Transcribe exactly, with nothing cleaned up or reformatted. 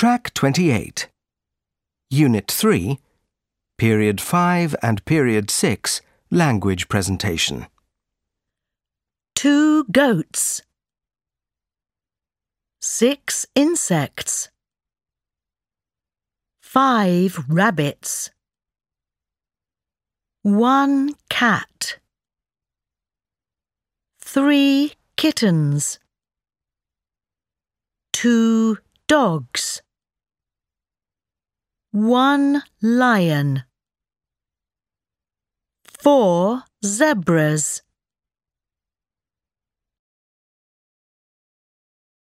Track twenty-eight. Unit three, Period five and Period six, Language Presentation. Two goats. Six insects. Five rabbits. One cat. Three kittens. Two dogs. One lion. Four zebras.